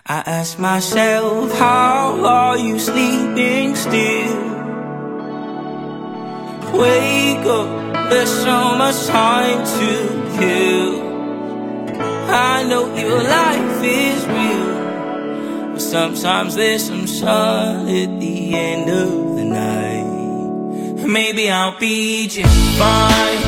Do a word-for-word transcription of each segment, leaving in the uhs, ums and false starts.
I ask myself, how are you sleeping still? Wake up, there's so much time to kill. I know your life is real, but sometimes there's some sun at the end of the night. Maybe I'll be just fine.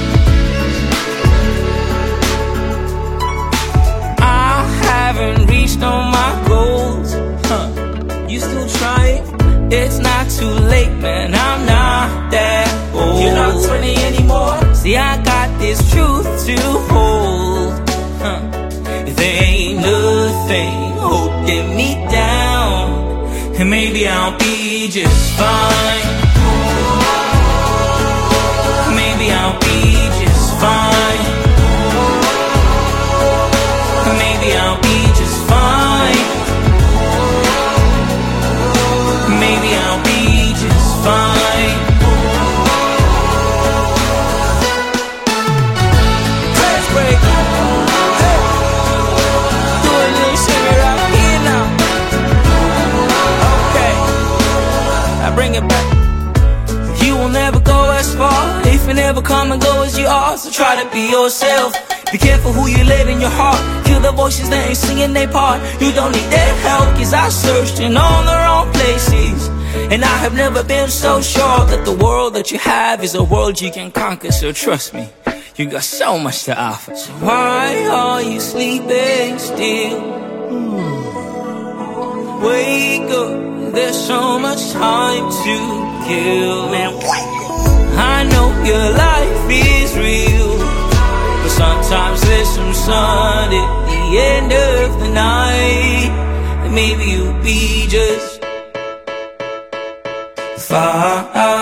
I haven't reached all my goals, huh? You still trying? It's not too late, man, I'm not that old. You're not twenty anymore. See, I got this truth to hold, huh? There ain't nothing holding me down, and maybe I'll be just fine. Maybe I'll be just fine. Maybe I'll be just fine. Maybe I'll be just fine. Let's break. Hey. Do a little shimmy right here now. Okay, I bring it back. You will never go as far if you never come and go as you are. So try to be yourself. Be careful who you let in your heart. Kill the voices that ain't singing their part. You don't need their help, cause I searched in all the wrong places, and I have never been so sure that the world that you have is a world you can conquer. So trust me, you got so much to offer. So why are you sleeping still? Wake up, there's so much time to kill. Man, I know your life is real, but sometimes there's some sun at the end of the night, and maybe you'll be just fine.